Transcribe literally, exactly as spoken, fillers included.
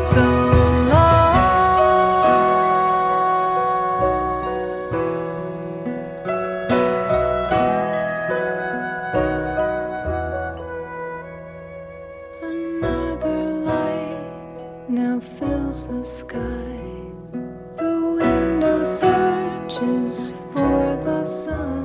So another light now fills the sky. The window searches for the sun.